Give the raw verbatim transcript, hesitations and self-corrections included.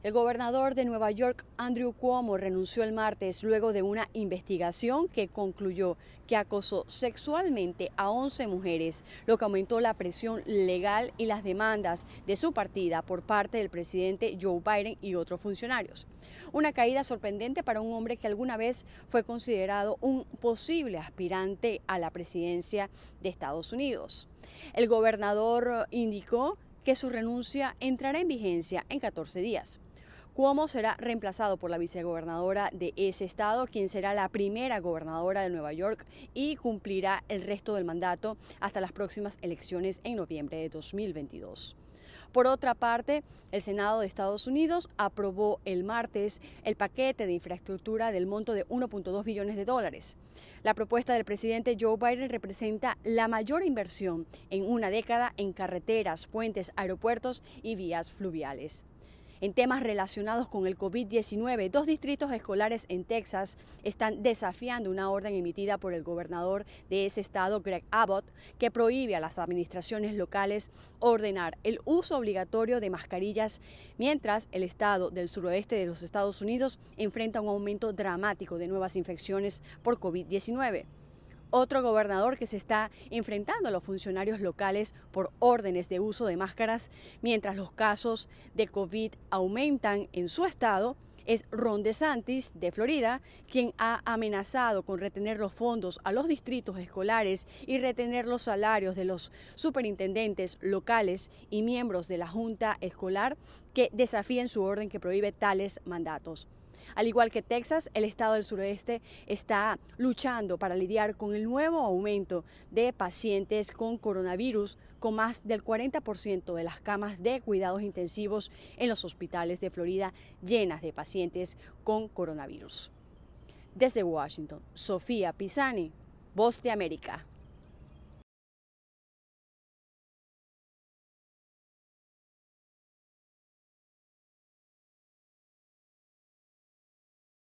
El gobernador de Nueva York, Andrew Cuomo, renunció el martes luego de una investigación que concluyó que acosó sexualmente a once mujeres, lo que aumentó la presión legal y las demandas de su partida por parte del presidente Joe Biden y otros funcionarios. Una caída sorprendente para un hombre que alguna vez fue considerado un posible aspirante a la presidencia de Estados Unidos. El gobernador indicó que su renuncia entrará en vigencia en catorce días. Cuomo será reemplazado por la vicegobernadora de ese estado, quien será la primera gobernadora de Nueva York y cumplirá el resto del mandato hasta las próximas elecciones en noviembre de dos mil veintidós. Por otra parte, el Senado de Estados Unidos aprobó el martes el paquete de infraestructura del monto de uno punto dos billones de dólares. La propuesta del presidente Joe Biden representa la mayor inversión en una década en carreteras, puentes, aeropuertos y vías fluviales. En temas relacionados con el COVID diecinueve, dos distritos escolares en Texas están desafiando una orden emitida por el gobernador de ese estado, Greg Abbott, que prohíbe a las administraciones locales ordenar el uso obligatorio de mascarillas, mientras el estado del suroeste de los Estados Unidos enfrenta un aumento dramático de nuevas infecciones por COVID diecinueve. Otro gobernador que se está enfrentando a los funcionarios locales por órdenes de uso de máscaras mientras los casos de COVID aumentan en su estado es Ron DeSantis de Florida, quien ha amenazado con retener los fondos a los distritos escolares y retener los salarios de los superintendentes locales y miembros de la junta escolar que desafíen su orden que prohíbe tales mandatos. Al igual que Texas, el estado del sureste está luchando para lidiar con el nuevo aumento de pacientes con coronavirus, con más del cuarenta por ciento de las camas de cuidados intensivos en los hospitales de Florida llenas de pacientes con coronavirus. Desde Washington, Sofía Pisani, Voz de América.